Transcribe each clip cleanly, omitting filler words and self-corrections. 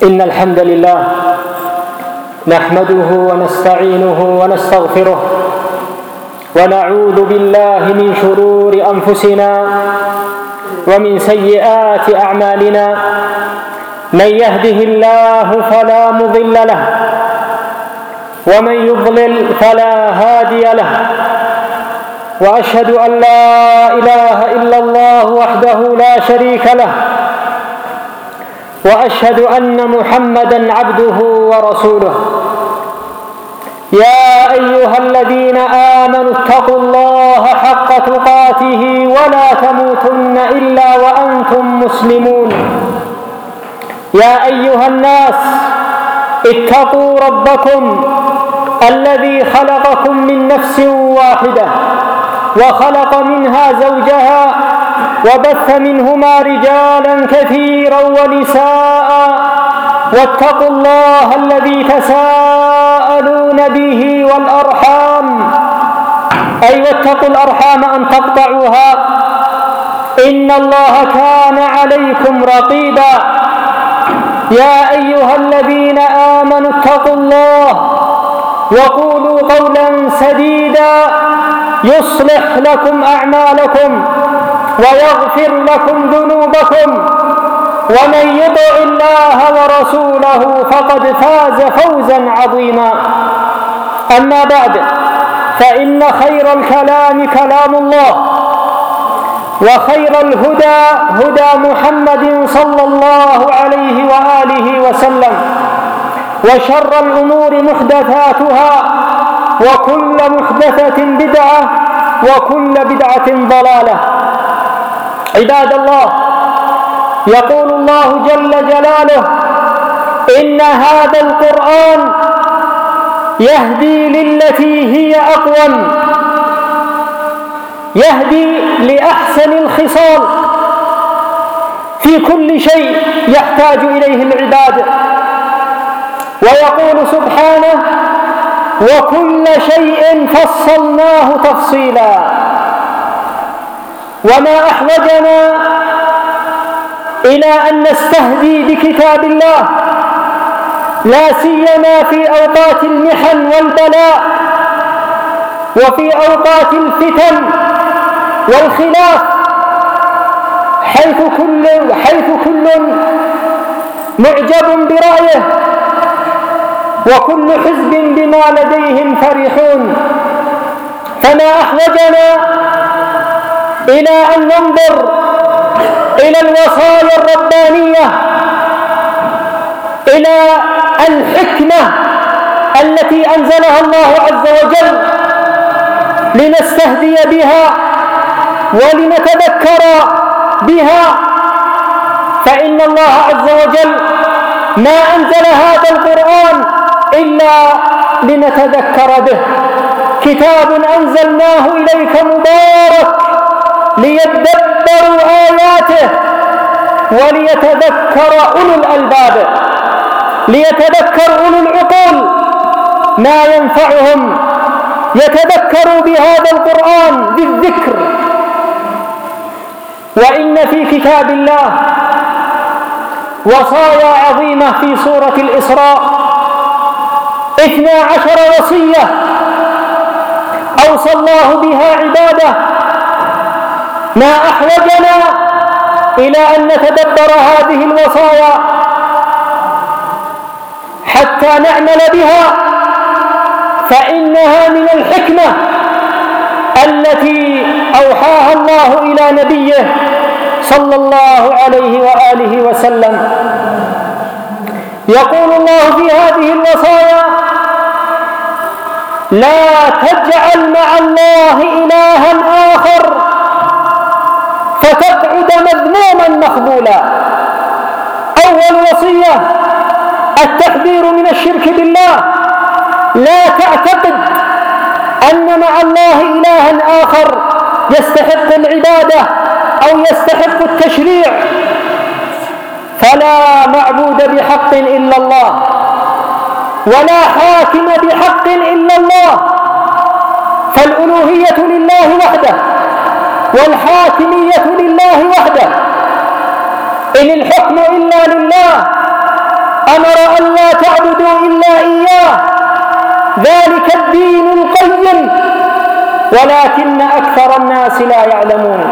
إن الحمد لله نحمده ونستعينه ونستغفره ونعوذ بالله من شرور أنفسنا ومن سيئات أعمالنا. من يهده الله فلا مضل له ومن يضلل فلا هادي له، وأشهد أن لا إله إلا الله وحده لا شريك له، وأشهد أن محمدًا عبده ورسوله. يا أيها الذين آمنوا اتقوا الله حق تقاته ولا تموتن إلا وأنتم مسلمون. يا أيها الناس اتقوا ربكم الذي خلقكم من نفس واحدة وخلق منها زوجها وبث منهما رجالا كثيرا ونساء، واتقوا الله الذي تساءلون به والأرحام، أي واتقوا الأرحام أن تقطعوها، إن الله كان عليكم رقيبا. يا أيها الذين آمنوا اتقوا الله وقولوا قولا سديدا يصلح لكم أعمالكم ويغفر لكم ذنوبكم، ومن يطع الله ورسوله فقد فاز فوزا عظيما. أما بعد، فإن خير الكلام كلام الله، وخير الهدى هدى محمد صلى الله عليه وآله وسلم، وشر الأمور محدثاتها، وكل محدثة بدعة، وكل بدعة ضلالة. عباد الله، يقول الله جل جلاله: إن هذا القرآن يهدي للتي هي أقوم، يهدي لأحسن الخصال في كل شيء يحتاج إليه العباد. ويقول سبحانه: وكل شيء فصلناه تفصيلا. وما أحوجنا إلى أن نستهدي بكتاب الله، لا سيما في أوقات المحن والبلاء، وفي أوقات الفتن والخلاف، حيث كل معجب برأيه، وكل حزب بما لديهم فرحون. فما أحوجنا إلى أن ننظر إلى الوصايا الربانية، إلى الحكمة التي أنزلها الله عز وجل، لنستهدي بها ولنتذكر بها. فإن الله عز وجل ما أنزل هذا القرآن إلا لنتذكر به. كتاب أنزلناه إليك مبارك ليدبروا آياته وليتذكر أولو الألباب، ليتذكر أولو العقول ما ينفعهم، يتذكروا بهذا القرآن بالذكر. وإن في كتاب الله وصايا عظيمة في سورة الإسراء، 12 وصية أوصى الله بها عباده. ما أحوجنا إلى أن نتدبر هذه الوصايا حتى نعمل بها، فإنها من الحكمة التي أوحاها الله إلى نبيه صلى الله عليه وآله وسلم. يقول الله في هذه الوصايا: لا تجعل مع الله إلها آخر فتقعد مذموما مخذولا. أول وصية التحذير من الشرك بالله. لا تعتقد أن مع الله إلها آخر يستحق العبادة أو يستحق التشريع، فلا معبود بحق إلا الله، ولا حاكم بحق إلا الله. فالألوهية لله وحده، والحاكمية لله وحده. إن الحكم إلا لله أمر أن لا تعبدوا إلا إياه، ذلك الدين القيم، ولكن أكثر الناس لا يعلمون.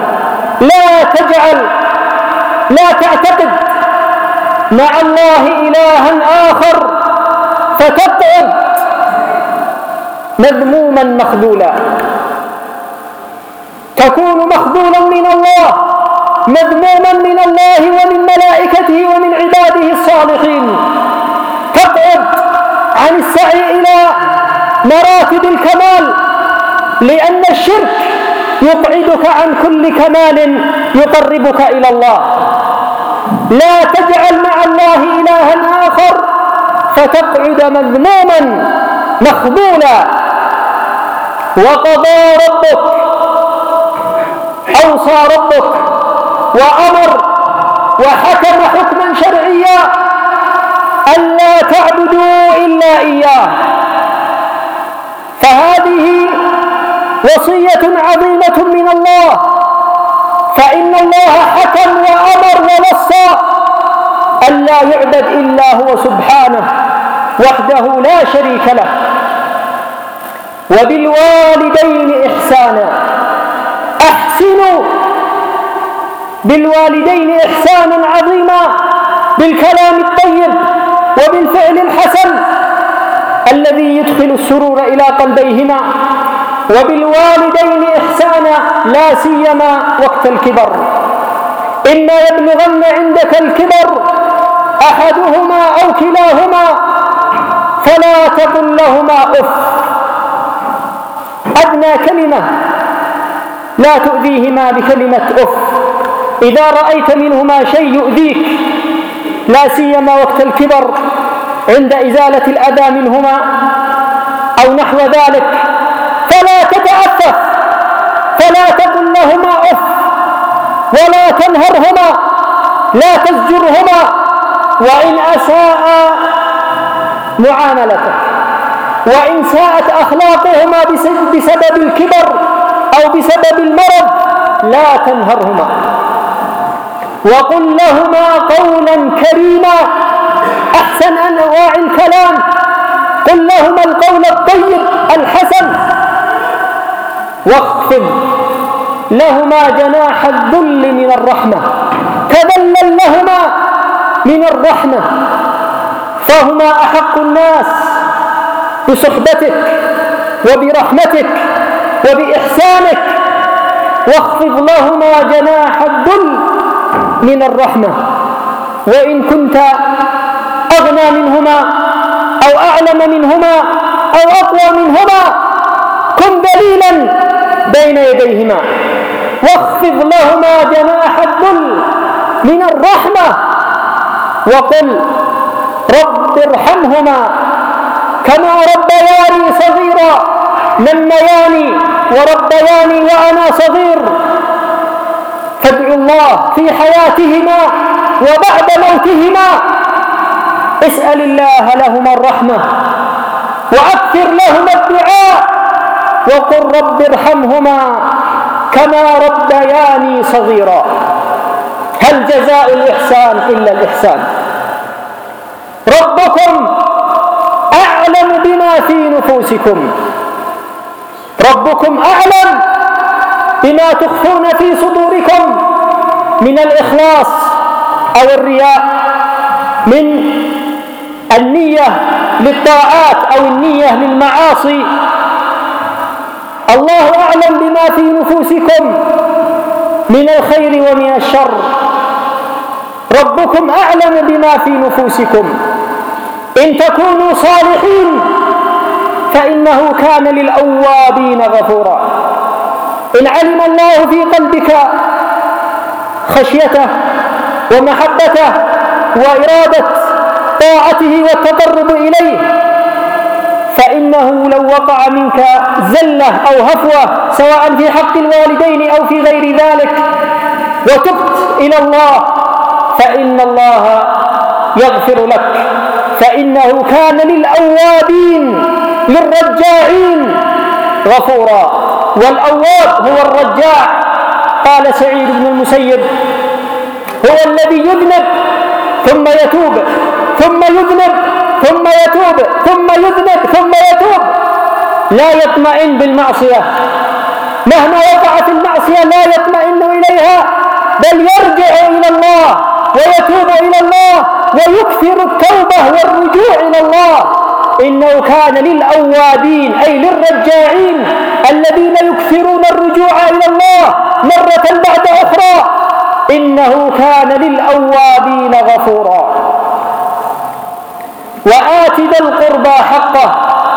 لا تعتقد مع الله إلها آخر فتقعد مذموما مخذولا، تكون مخذولا من الله، مذموما من الله ومن ملائكته ومن عباده الصالحين، تقعد عن السعي إلى مراتب الكمال، لأن الشرك يبعدك عن كل كمال يقربك إلى الله. لا تجعل مع الله إلها آخر فتقعد مذموما مخذولا. وقضى ربك، أوصى ربك وأمر وحكم حكما شرعيا ألا تعبدوا إلا إياه، فهذه وصية عظيمة من الله، فإن الله حكم وأمر ووصى ألا يعبد إلا هو سبحانه وحده لا شريك له. وبالوالدين إحسانا، أحسنوا بالوالدين إحسانا عظيما بالكلام الطيب وبالفعل الحسن الذي يدخل السرور إلى قلبيهما. وبالوالدين إحسانا لا سيما وقت الكبر، إما يبلغن عندك الكبر أحدهما أو كلاهما فلا تقل لهما أف، أدنى كلمة لا تؤذيهما بكلمة أف. إذا رأيت منهما شيء يؤذيك لا سيما وقت الكبر عند إزالة الأذى منهما أو نحو ذلك فلا تتعفف، فلا تقل لهما أف ولا تنهرهما، لا تزجرهما، وإن أساء معاملتك وإن ساءت أخلاقهما بسبب الكبر أو بسبب المرض لا تنهرهما، وقل لهما قولا كريما، أحسن أنواع الكلام، قل لهما القول الطيب الحسن، واخفض لهما جناح الذل من الرحمة، تذلل لهما من الرحمة، فهما أحق الناس بصحبتك وبرحمتك وبإحسانك، واخفض لهما جناح الذل من الرحمة. وإن كنت أغنى منهما أو أعلم منهما أو أقوى منهما كن ذليلا بين يديهما، واخفض لهما جناح الذل من الرحمة، وقل رب ارحمهما كما ربياني صغيرا، نمياني وربياني وأنا صغير. فادعوا الله في حياتهما وبعد موتهما، اسأل الله لهما الرحمة وأكثر لهما الدعاء، وقل رب ارحمهما كما ربياني صغيرا. هل جزاء الإحسان إلا الإحسان؟ ربكم أعلم بما في نفوسكم، ربكم أعلم بما تخفون في صدوركم من الإخلاص أو الرياء، من النية للطاعات أو النية للمعاصي. الله أعلم بما في نفوسكم من الخير ومن الشر، ربكم أعلم بما في نفوسكم. إن تكونوا صالحين فإنه كان للأوابين غفورا. إن علم الله في قلبك خشيته ومحبته وإرادة طاعته والتقرب إليه، فإنه لو وقع منك زلة أو هفوة سواء في حق الوالدين أو في غير ذلك وتبت إلى الله فإن الله يغفر لك، فإنه كان للأوابين للرجاعين غفورا. والأواب هو الرجاع. قال سعيد بن المسيب هو الذي يذنب ثم يتوب ثم يذنب ثم يتوب ثم يذنب ثم يتوب، لا يطمئن بالمعصية، مهما وقع في المعصية لا يطمئن إليها، بل يرجع إلى الله ويتوب إلى الله ويكثر التوبة والرجوع إلى الله. إنه كان للأوابين أي للرجاعين الذين يكثرون الرجوع إلى الله مرة بعد أخرى، إنه كان للأوابين غفورا. وآت ذا القربى حقه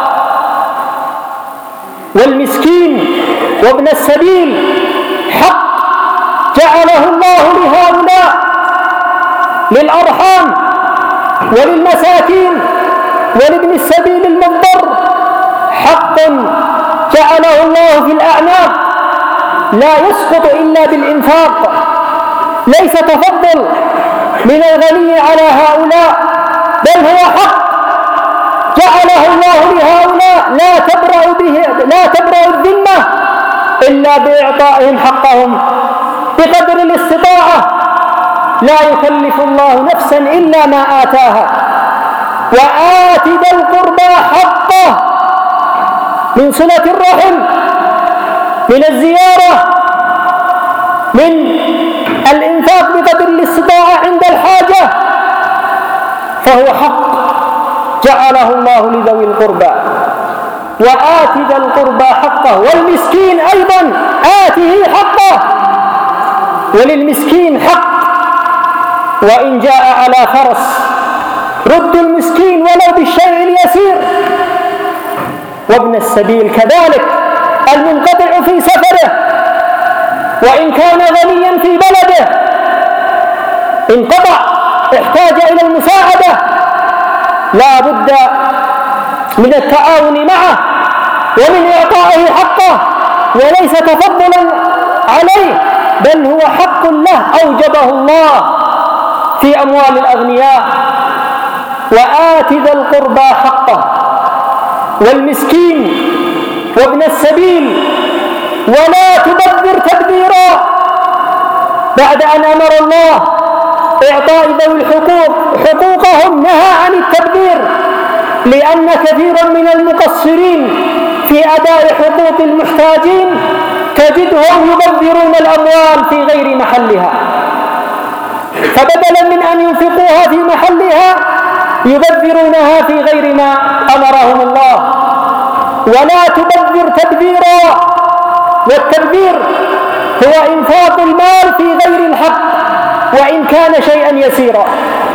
والمسكين وابن السبيل حق جعله الله لهؤلاء، للأرحام وللمساكين ولابن السبيل المضطر، حق جعله الله في الأعناق لا يسقط إلا بالإنفاق، ليس تفضل من الغني على هؤلاء، بل هو حق جعله الله لهؤلاء لا تبرأ الذمة إلا بإعطائهم حقهم بقدر الاستطاعة، لا يكلف الله نفسا إلا ما آتاها. وآت ذا القربى حقه من صلة الرحم، من الزيارة، من الإنفاق بقدر الاستطاعة عند الحاجة، فهو حق جعله الله لذوي القربى. وآت ذا القربى حقه، والمسكين أيضا آته حقه، وللمسكين حق وإن جاء على فرس، رد المسكين ولو بالشيء اليسير. وابن السبيل كذلك المنقطع في سفره، وإن كان غنيا في بلده انقطع احتاج إلى المساعدة، لا بد من التعاون معه ومن إعطائه حقه، وليس تفضلا عليه، بل هو حق له أوجبه الله في أموال الأغنياء. وآت ذا القربى حقه والمسكين وابن السبيل ولا تبذر تبذيرا، بعد أن أمر الله إعطاء ذوي الحقوق حقوقهم نهى عن التبذير، لأن كثيرا من المقصرين في أداء حقوق المحتاجين تجدهم يبذرون الأموال في غير محلها، فبدلا من أن ينفقوها في محلها يبذرونها في غير ما أمرهم الله. ولا تبذر تبذيرا، والتبذير هو إنفاق المال في غير الحق وإن كان شيئا يسيرا.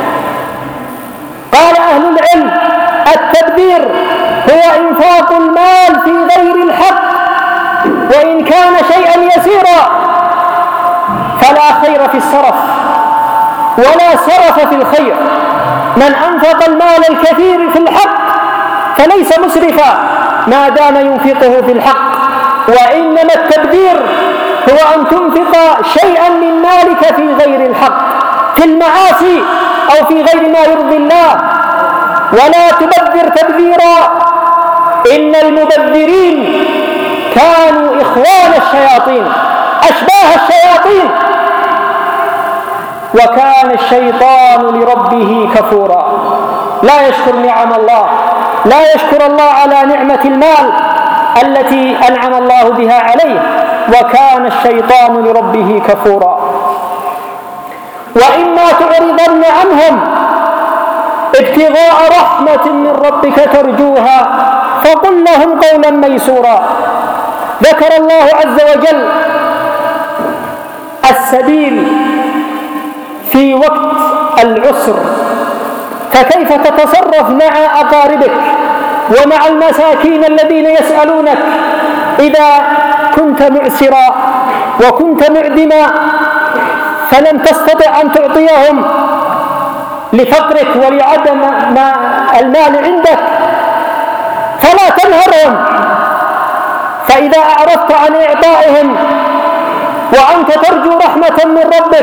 قال أهل العلم التبذير هو إنفاق المال في غير الحق وإن كان شيئا يسيرا، فلا خير في السرف ولا سرف في الخير. من أنفق المال الكثير في الحق فليس مسرفا ما دام ينفقه في الحق، وإنما التبذير هو أن تنفق شيئا من مالك في غير الحق، في المعاصي أو في غير ما يرضي الله. ولا تبذر تبذيرا، إن المبذرين كانوا إخوان الشياطين، أشباه الشياطين، وكان الشيطان لربه كفورا. لا يشكر نعم الله، لا يشكر الله على نعمة المال التي أنعم الله بها عليه، وكان الشيطان لربه كفورا. وإما تعرضن عنهم ابتغاء رحمة من ربك ترجوها فقل لهم قولا ميسورا. ذكر الله عز وجل السبيل في وقت العسر، فكيف تتصرف مع أقاربك ومع المساكين الذين يسألونك إذا كنت معسرا وكنت معدما فلم تستطع أن تعطيهم لفقرك ولعدم المال عندك، فلا تنهرهم. فإذا أعرضت عن إعطائهم وأنت ترجو رحمة من ربك،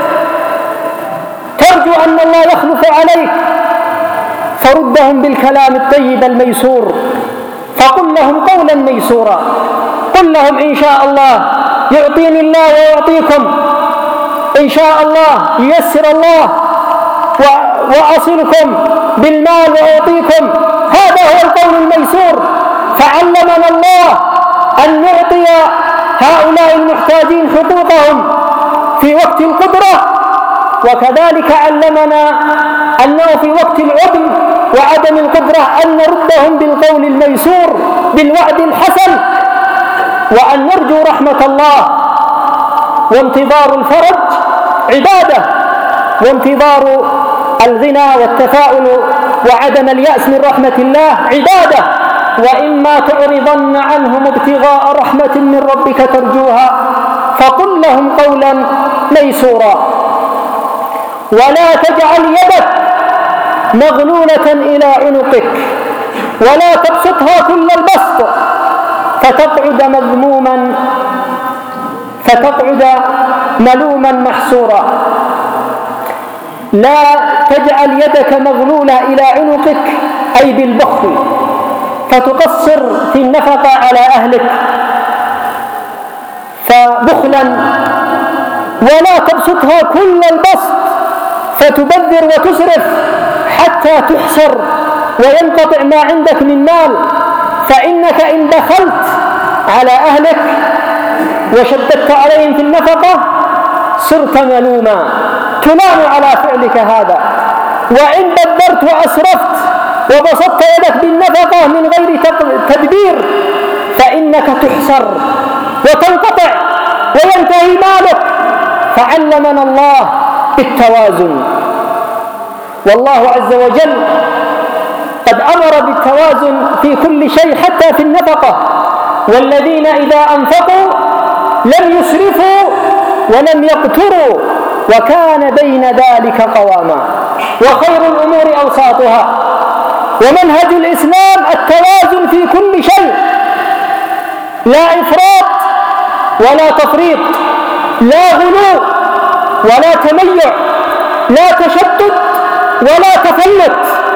ترجو أن الله يخلف عليك، فردهم بالكلام الطيب الميسور، فقل لهم قولا ميسورا. قل لهم إن شاء الله يعطيني الله ويعطيكم، إن شاء الله ييسر الله وأصلكم بالمال وأعطيكم. هذا هو القول الميسور. فعلمنا الله أن نعطي هؤلاء المحتاجين حقوقهم في وقت القدرة، وكذلك علمنا أنه في وقت العدم وعدم القدرة أن نردهم بالقول الميسور بالوعد الحسن، وأن نرجو رحمة الله. وانتظار الفرج عبادة، وانتظار الغنى والتفاؤل وعدم اليأس من رحمة الله عبادة. وإما تعرضن عنهم ابتغاء رحمة من ربك ترجوها فقل لهم قولا ميسورا. ولا تجعل يدك مغلولة إلى عنقك ولا تبسطها كل البسط فتقعد ملوما محسورا. لا تجعل يدك مغلولة إلى عنقك أي بالبخل، فتقصر في النفقة على أهلك فبخلا، ولا تبسطها كل البسط فتبذر وتسرف حتى تحصر وينقطع ما عندك من مال. فإنك إن دخلت على أهلك وشددت عليهم في النفقة صرت ملوما، تلام على فعلك هذا. وإن بذرت وأسرفت وبسطت يدك بالنفقة من غير تدبير فإنك تحصر وتنقطع وينتهي مالك. فعلمنا الله بالتوازن، والله عز وجل قد أمر بالتوازن في كل شيء حتى في النفقة. والذين إذا أنفقوا لم يسرفوا ولم يقتروا وكان بين ذلك قواما. وخير الأمور أوساطها. ومنهج الإسلام التوازن في كل شيء، لا إفراط ولا تفريط، لا غلو ولا تميع، لا تشدد ولا تفلت.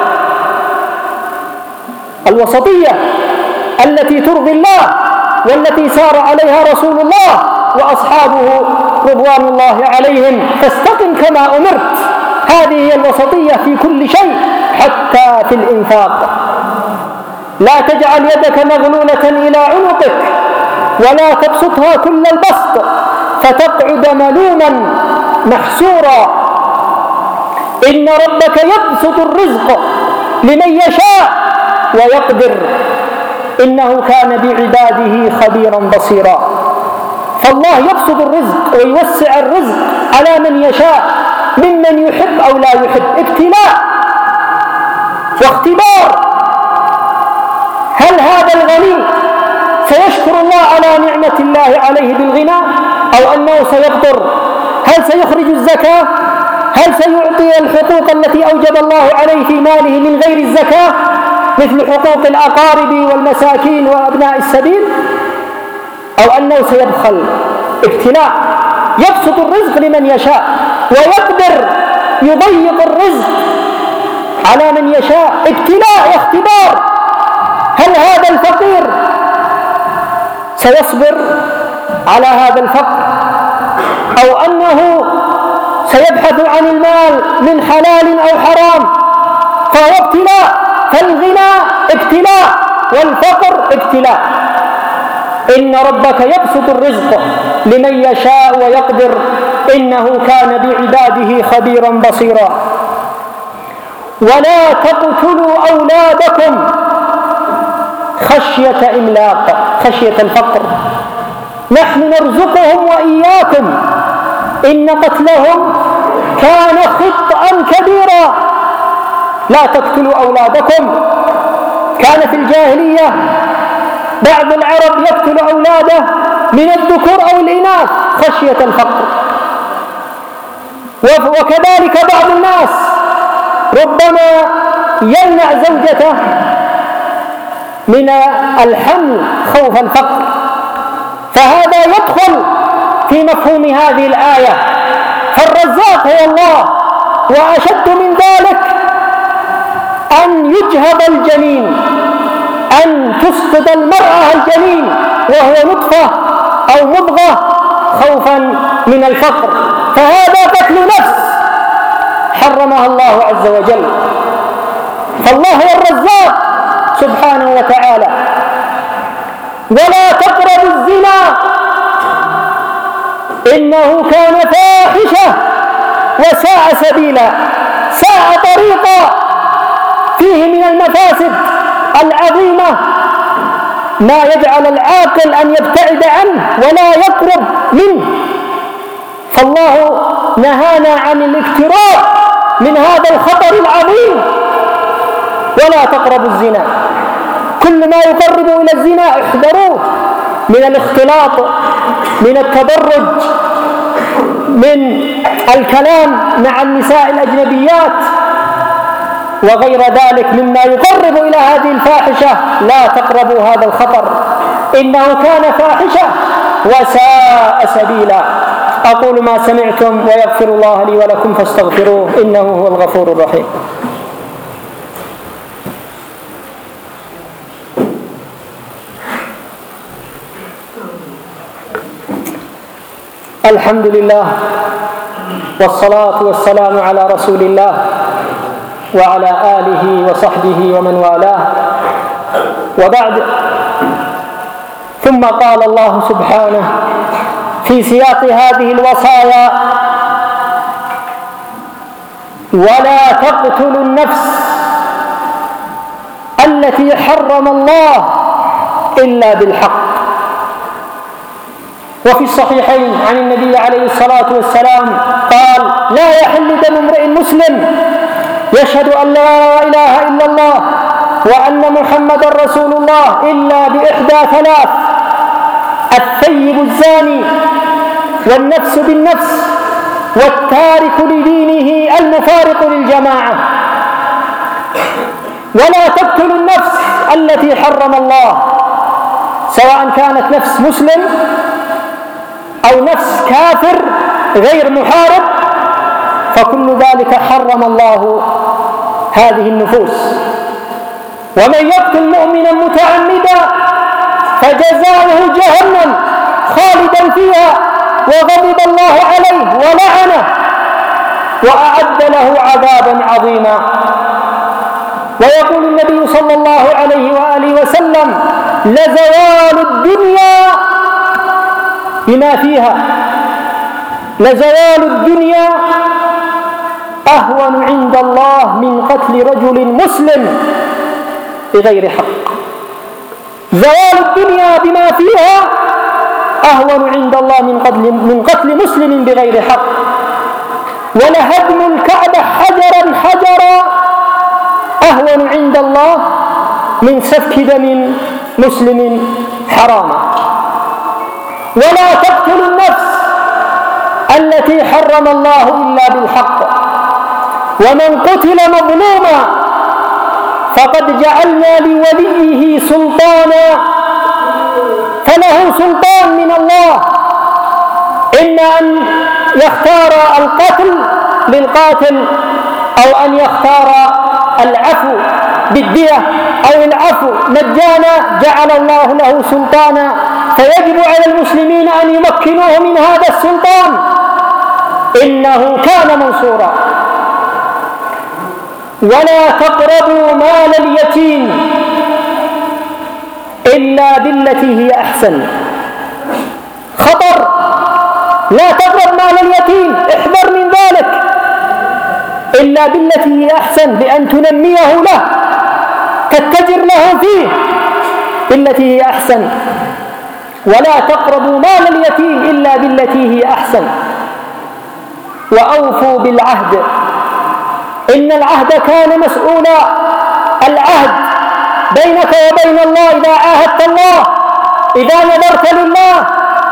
الوسطية التي ترضي الله والتي سار عليها رسول الله وأصحابه رضوان الله عليهم. فاستقم كما أمرت. هذه هي الوسطية في كل شيء حتى في الإنفاق. لا تجعل يدك مغلولة إلى عنقك ولا تبسطها كل البسط فتقعد ملوما محسورا. إن ربك يبسط الرزق لمن يشاء ويقدر إنه كان بعباده خبيرا بصيرا. فالله يبسط الرزق ويوسع الرزق على من يشاء ممن يحب أو لا يحب. ابتلاء واختبار. هل هذا الغني سيشكر الله على نعمة الله عليه بالغنى أو أنه سيقدر؟ هل سيخرج الزكاة؟ هل سيعطي الحقوق التي أوجب الله عليه في ماله من غير الزكاة مثل حقوق الأقارب والمساكين وأبناء السبيل؟ أو أنه سيبخل؟ ابتلاء. يبسط الرزق لمن يشاء ويقدر يضيق الرزق على من يشاء. ابتلاء واختبار. هل هذا الفقير سيصبر على هذا الفقر أو أنه سيبحث عن المال من حلال أو حرام؟ فهو ابتلاء. فالغنى ابتلاء والفقر ابتلاء. إن ربك يبسط الرزق لمن يشاء ويقدر إنه كان بعباده خبيرا بصيرا. ولا تقتلوا أولادكم خشية إملاق، خشية الفقر. نحن نرزقهم وإياكم إن قتلهم كان خطأ كبيرا. لا تقتلوا أولادكم. كان في الجاهلية بعض العرب يقتل أولاده من الذكور أو الإناث خشية الفقر. وكذلك بعض الناس ربما يمنع زوجته من الحمل خوف الفقر. فهذا يدخل في مفهوم هذه الآية. فالرزاق هو الله. وأشد من ذلك أن يجهض الجنين، أن تسقط المرأة الجنين وهو نطفة أو مضغة خوفا من الفقر. فهذا قتل نفس حرمها الله عز وجل. فالله هو الرزاق سبحانه وتعالى. ولا تقربوا الزنا إنه كان فاحشة وساء سبيلا، ساء طريقا، فيه من المفاسد العظيمة ما يجعل العاقل أن يبتعد عنه ولا يقرب منه. فالله نهانا عن الاقتراب من هذا الخطر العظيم. ولا تقربوا الزنا، كل ما يقرب إلى الزنا احذروه، من الاختلاط، من التبرج، من الكلام مع النساء الأجنبيات وغير ذلك مما يقرب إلى هذه الفاحشة. لا تقربوا هذا الخطر إنه كان فاحشة وساء سبيلا. أقول ما سمعتم ويغفر الله لي ولكم فاستغفروه إنه هو الغفور الرحيم. الحمد لله والصلاة والسلام على رسول الله وعلى آله وصحبه ومن والاه، وبعد. ثم قال الله سبحانه في سياق هذه الوصايا: ولا تقتلوا النفس التي حرم الله إلا بالحق. وفي الصحيحين عن النبي عليه الصلاة والسلام قال: لا يحل دم امرئ مسلم يشهد أن لا إله إلا الله وأن محمدا رسول الله إلا بإحدى ثلاث: الثيب الزاني، والنفس بالنفس، والتارك لدينه المفارق للجماعة. ولا تقتلوا النفس التي حرم الله، سواء كانت نفس مسلم أو نفس كافر غير محارب، فكل ذلك حرم الله هذه النفوس. ومن يقتل مؤمنا متعمدا فجزاؤه جهنم خالدا فيها وغضب الله عليه ولعنه وأعد له عذابا عظيما. ويقول النبي صلى الله عليه وآله وسلم: لزوال الدنيا بما فيها، لزوال الدنيا أهون عند الله من قتل رجل مسلم بغير حق. زوال الدنيا بما فيها أهون عند الله من قتل مسلم بغير حق. ولهدم الكعبة حجرا حجرا أهون عند الله من سفك دم مسلم حراما. ولا تقتلوا النفس التي حرم الله إلا بالحق. ومن قتل مظلوما فقد جعلنا لوليه سلطانا، فله سلطان من الله، إما أن يختار القتل للقاتل أو أن يختار العفو بالدية أو العفو مجانا. جعل الله له سلطانا، فيجب على المسلمين أن يمكنوه من هذا السلطان، إنه كان منصورا. ولا تقربوا مال اليتيم إلا بالتي هي أحسن. خطر، لا تقرب مال اليتيم، احذر من ذلك، إلا بالتي هي أحسن، بأن تنميه له، تتجر له فيه بالتي هي أحسن. ولا تقربوا مال اليتيم إلا بالتي هي أحسن. وأوفوا بالعهد، إن العهد كان مسؤولا. العهد بينك وبين الله، إذا عاهدت الله، إذا نذرت لله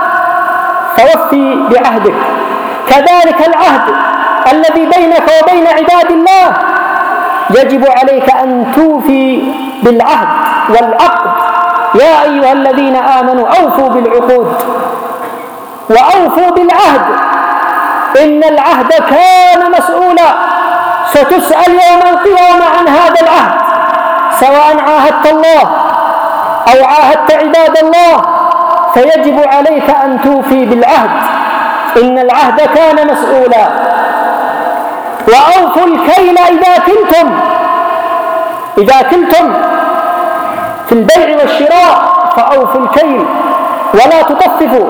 فوفي بعهدك. كذلك العهد الذي بينك وبين عباد الله يجب عليك أن توفي بالعهد والعقد. يا أيها الذين آمنوا أوفوا بالعقود وأوفوا بالعهد، إن العهد كان مسؤولا. ستسأل يوم القيامة عن هذا العهد، سواء عاهدت الله أو عاهدت عباد الله، فيجب عليك أن توفي بالعهد، إن العهد كان مسؤولا. وأوفوا الكيل إذا كلتم في البيع والشراء فأوفوا الكيل ولا تطففوا،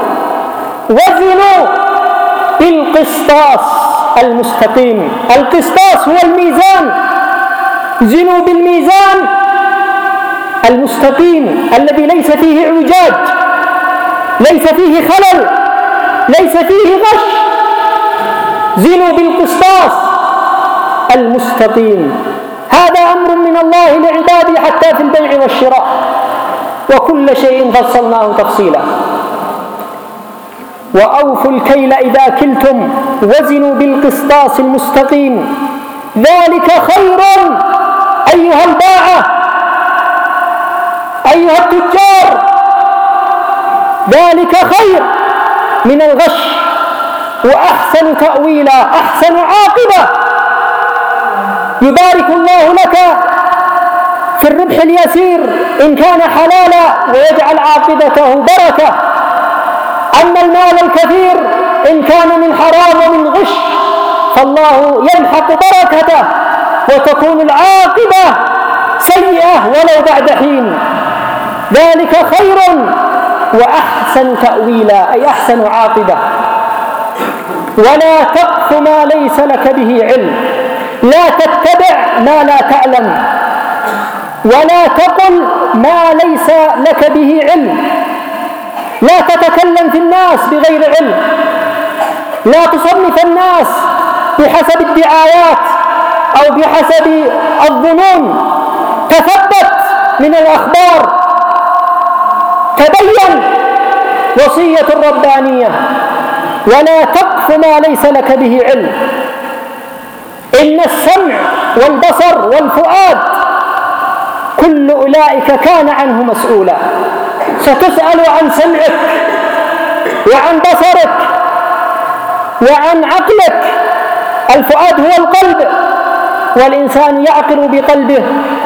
وزنوا بالقسطاس المستقيم. القسطاس هو الميزان، زنوا بالميزان المستقيم الذي ليس فيه اعوجاج، ليس فيه خلل، ليس فيه غش. زنوا بالقسطاس المستقيم. هذا أمر من الله لعباده حتى في البيع والشراء، وكل شيء فصلناه تفصيلا. وأوفوا الكيل إذا كلتم وزنوا بالقسطاس المستقيم، ذلك خير. أيها الباعة، أيها التجار، ذلك خير من الغش، وأحسن تأويلا، أحسن عاقبة. يبارك الله لك في الربح اليسير إن كان حلالا ويجعل عاقبته بركة. أما المال الكثير إن كان من حرام ومن غش فالله يمحق بركته وتكون العاقبة سيئة ولو بعد حين. ذلك خير وأحسن تأويلا، أي أحسن عاقبة. ولا تقف ما ليس لك به علم، لا تتبع ما لا تعلم، ولا تقل ما ليس لك به علم. لا تتكلم في الناس بغير علم، لا تصنف الناس بحسب الدعايات أو بحسب الظنون. تثبت من الأخبار، تبين وصية الربانية. ولا تقف ما ليس لك به علم. إن السمع والبصر والفؤاد كل أولئك كان عنه مسؤولا. ستسأل عن سمعك وعن بصرك وعن عقلك. الفؤاد هو القلب، والإنسان يعقل بقلبه،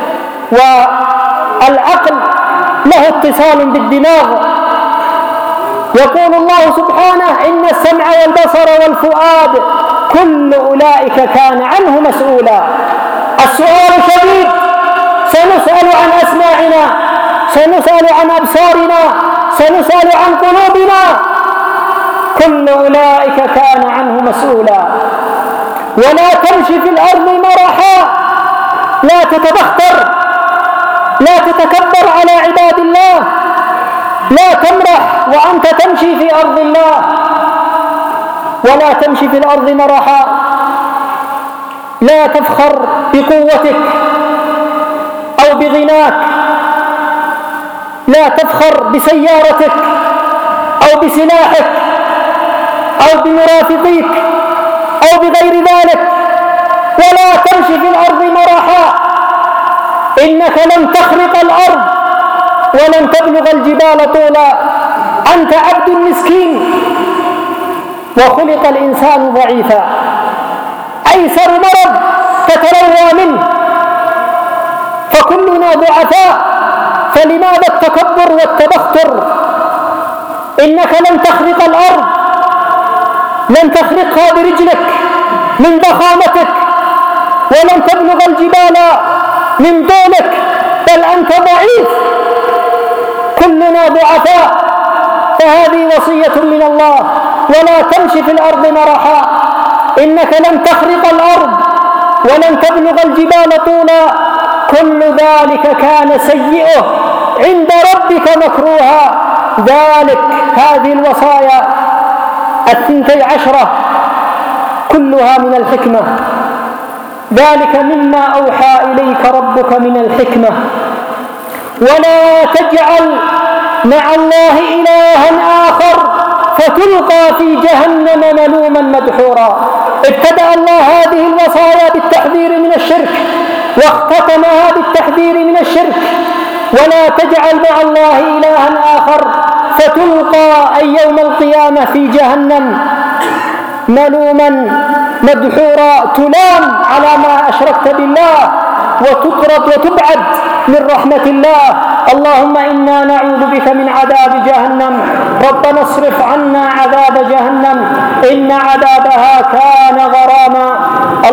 والعقل له اتصال بالدماغ. يقول الله سبحانه: إن السمع والبصر والفؤاد كل أولئك كان عنه مسؤولا. السؤال شديد، سنسأل عن أسماعنا، سنسأل عن أبصارنا، سنسأل عن قلوبنا. كل أولئك كان عنه مسؤولا. ولا تمشي في الأرض مرحا، لا تتبختر، لا تتكبر على عباد الله، لا تمرح وأنت تمشي في أرض الله. ولا تمشي في الأرض مرحا، لا تفخر بقوتك أو بغناك، لا تفخر بسيارتك أو بسلاحك أو بمرافقيك أو بغير ذلك. ولا تمشي في الأرض مرحا، إنك لن تخرق الأرض ولن تبلغ الجبال طولا. أنت عبد مسكين، وخلق الإنسان ضعيفا. أيسر مرض تتلوى منه، فكلنا ضعفاء، فلماذا التكبر والتبختر؟ إنك لن تخرق الأرض، لن تخرقها برجلك من ضخامتك، ولن تبلغ الجبال من طولك، بل أنت ضعيف. كلنا ضعفاء، فهذه وصية من الله. ولا تمشي في الأرض مرحا، إنك لن تخرق الأرض ولن تبلغ الجبال طولا. كل ذلك كان سيئه عند ربك مكروها. ذلك، هذه الوصايا 12 كلها من الحكمة. ذلك مما أوحى إليك ربك من الحكمة. ولا تجعل مع الله إلها آخر فتلقى في جهنم ملوما مدحورا. ابتدأ الله هذه الوصايا بالتحذير من الشرك، واختتمها بالتحذير من الشرك. ولا تجعل مع الله إلها آخر فتلقى أي يوم القيامة في جهنم ملوما مدحورا، تلام على ما أشركت بالله وتطرد وتبعد من رحمة الله. اللهم إنا نعوذ بك من عذاب جهنم. ربنا اصرف عنا عذاب جهنم إن عذابها كان غراما.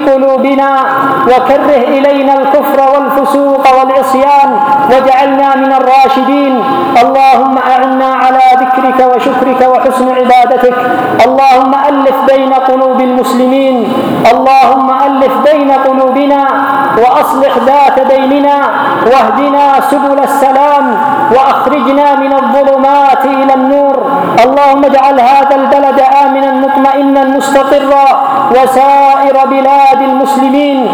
قلوبنا وكره إلينا الكفر والفسوق والعصيان واجعلنا من الراشدين. اللهم أعنا على ذكرك وشكرك وحسن عبادتك. اللهم ألف بين قلوب المسلمين. اللهم ألف بين قلوبنا وأصلح ذات بيننا واهدنا سبل السلام وأخرجنا من الظلمات إلى النور. اللهم اجعل هذا البلد آمنا مطمئنا مستقرا وسائر بلاد المسلمين.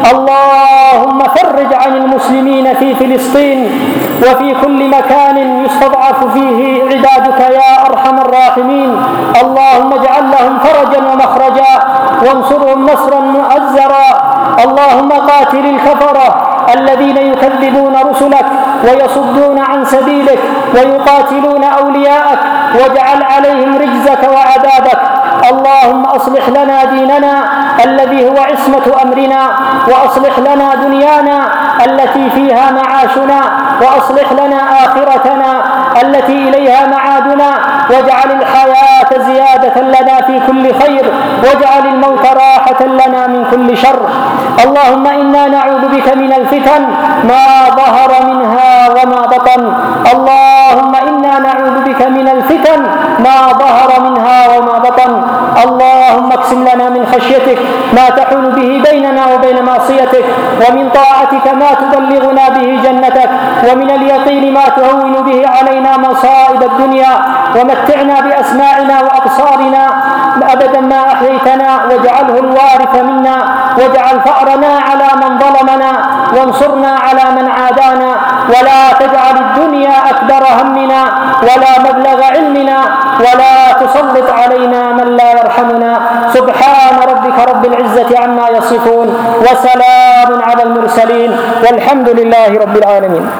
اللهم فرج عن المسلمين في فلسطين وفي كل مكان يستضعف فيه عبادك يا أرحم الراحمين. اللهم اجعل لهم فرجا ومخرجا وانصرهم نصرا مؤزرا. اللهم قاتل الكفرة الذين يكذبون رسلك ويصدون عن سبيلك ويقاتلون أولياءك واجعل عليهم رجزك وعذابك. اللهم أصلح لنا ديننا الذي هو عصمة أمرنا وأصلح لنا دنيانا التي فيها معاشنا وأصلح لنا آخرتنا التي إليها معادنا واجعل الحياة زيادة لنا في كل خير واجعل الموت راحة لنا من كل شر. اللهم إنا نعوذ بك من الفتن ما ظهر منها وما بطن. اللهم إنا نعوذ بك من الفتن ما ظهر منها وما بطن. اللهم اقسم لنا من خشيتك ما تحول به بيننا وبين معصيتك ومن طاعتك ما تبلغنا به جنتك ومن اليقين ما تهون به علينا مصائب الدنيا ومتعنا بأسماعنا وأبصارنا أبدا ما أحييتنا واجعله الوارث منا واجعل فأرنا على من ظلمنا وانصرنا على من عادانا ولا تجعل الدنيا أكبر همنا ولا مبلغ علمنا ولا تسلط علينا من لا يرحمنا. سبحان ربك رب العزة عما يصفون وسلام على المرسلين والحمد لله رب العالمين.